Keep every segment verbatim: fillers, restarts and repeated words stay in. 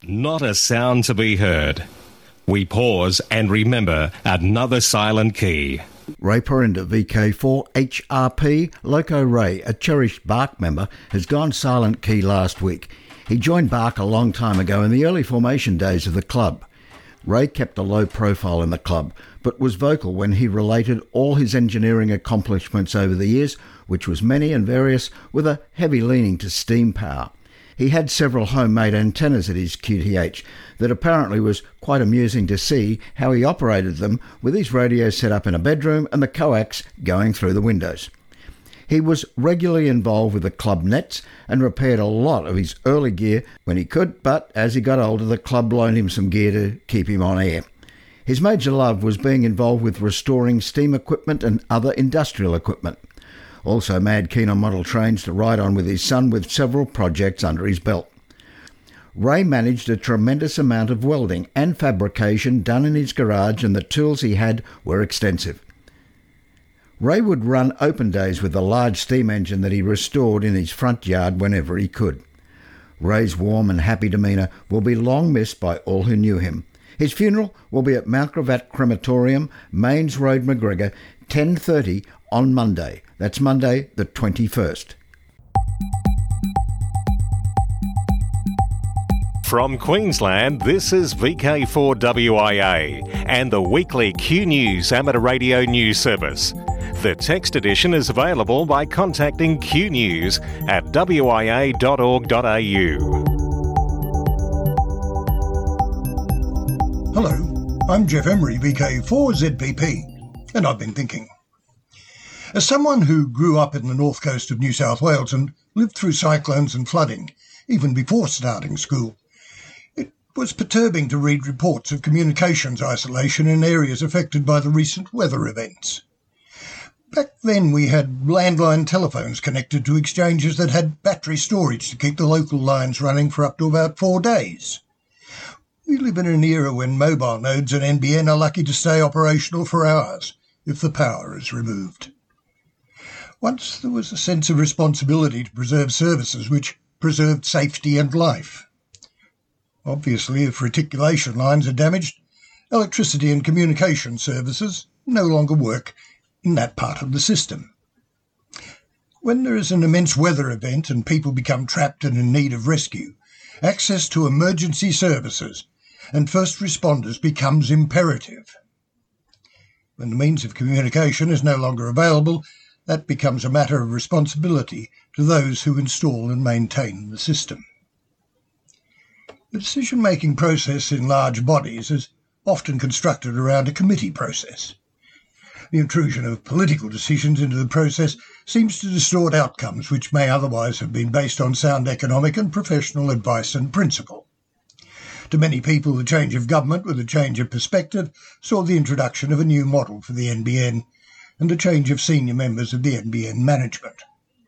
Not a sound to be heard. We pause and remember another silent key. Ray Perinda, V K four H R P. Loco Ray, a cherished Bark member, has gone silent key last week. He joined Bark a long time ago in the early formation days of the club. Ray kept a low profile in the club, but was vocal when he related all his engineering accomplishments over the years, which was many and various, with a heavy leaning to steam power. He had several homemade antennas at his Q T H that apparently was quite amusing to see how he operated them with his radio set up in a bedroom and the coax going through the windows. He was regularly involved with the club nets and repaired a lot of his early gear when he could, but as he got older the club loaned him some gear to keep him on air. His major love was being involved with restoring steam equipment and other industrial equipment. Also mad keen on model trains to ride on with his son, with several projects under his belt. Ray managed a tremendous amount of welding and fabrication done in his garage, and the tools he had were extensive. Ray would run open days with a large steam engine that he restored in his front yard whenever he could. Ray's warm and happy demeanour will be long missed by all who knew him. His funeral will be at Mount Gravatt Crematorium, Mains Road, McGregor, ten thirty on Monday. That's Monday the twenty-first. From Queensland, this is V K four W I A and the weekly Q News amateur radio news service. The text edition is available by contacting Q News at w i a dot org dot a u. Hello, I'm Jeff Emery, V K four Z P P, and I've been thinking. As someone who grew up in the north coast of New South Wales and lived through cyclones and flooding, even before starting school, it was perturbing to read reports of communications isolation in areas affected by the recent weather events. Back then we had landline telephones connected to exchanges that had battery storage to keep the local lines running for up to about four days. We live in an era when mobile nodes and N B N are lucky to stay operational for hours if the power is removed. Once there was a sense of responsibility to preserve services which preserved safety and life. Obviously, if reticulation lines are damaged, electricity and communication services no longer work in that part of the system. When there is an immense weather event and people become trapped and in need of rescue, access to emergency services and first responders becomes imperative. When the means of communication is no longer available, that becomes a matter of responsibility to those who install and maintain the system. The decision-making process in large bodies is often constructed around a committee process. The intrusion of political decisions into the process seems to distort outcomes which may otherwise have been based on sound economic and professional advice and principle. To many people, the change of government with a change of perspective saw the introduction of a new model for the N B N and a change of senior members of the N B N management.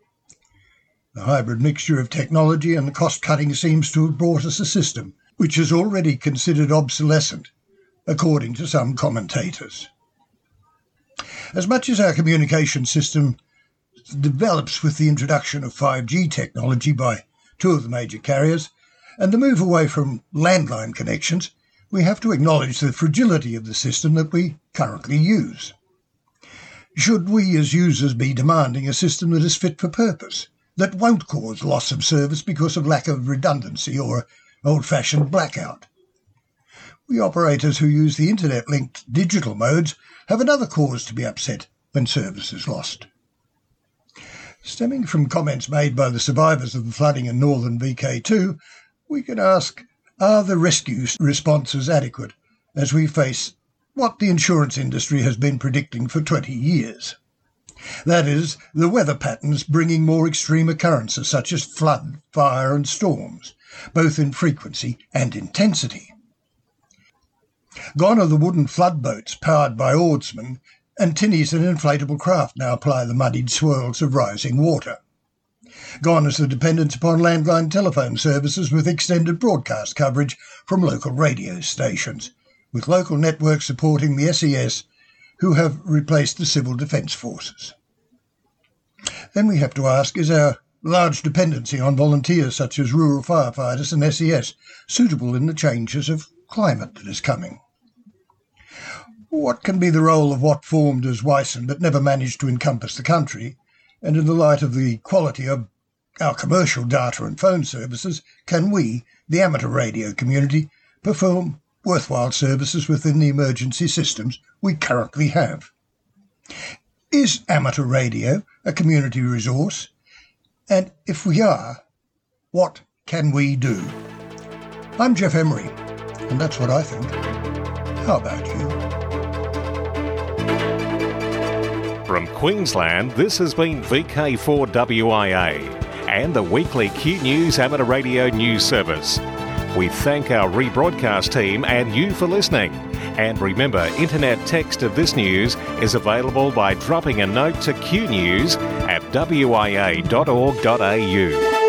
The hybrid mixture of technology and cost-cutting seems to have brought us a system which is already considered obsolescent, according to some commentators. As much as our communication system develops with the introduction of five G technology by two of the major carriers and the move away from landline connections, we have to acknowledge the fragility of the system that we currently use. Should we as users be demanding a system that is fit for purpose, that won't cause loss of service because of lack of redundancy or old-fashioned blackout? We operators who use the internet-linked digital modes have another cause to be upset when service is lost. Stemming from comments made by the survivors of the flooding in northern V K two, we can ask, are the rescue responses adequate as we face what the insurance industry has been predicting for twenty years? That is, the weather patterns bringing more extreme occurrences such as flood, fire and storms, both in frequency and intensity. Gone are the wooden flood boats powered by oarsmen, and tinnies and inflatable craft now ply the muddied swirls of rising water. Gone is the dependence upon landline telephone services with extended broadcast coverage from local radio stations, with local networks supporting the S E S, who have replaced the civil defence forces. Then we have to ask, is our large dependency on volunteers such as rural firefighters and S E S, suitable in the changes of climate that is coming. What can be the role of what formed as WISEN but never managed to encompass the country, and in the light of the quality of our commercial data and phone services, can we, the amateur radio community, perform worthwhile services within the emergency systems we currently have? Is amateur radio a community resource? And if we are, what can we do? I'm Jeff Emery, and that's what I think. How about you? From Queensland, this has been V K four W I A and the weekly Q News Amateur Radio News Service. We thank our rebroadcast team and you for listening. And remember, internet text of this news is available by dropping a note to Q News at w i a dot org dot a u.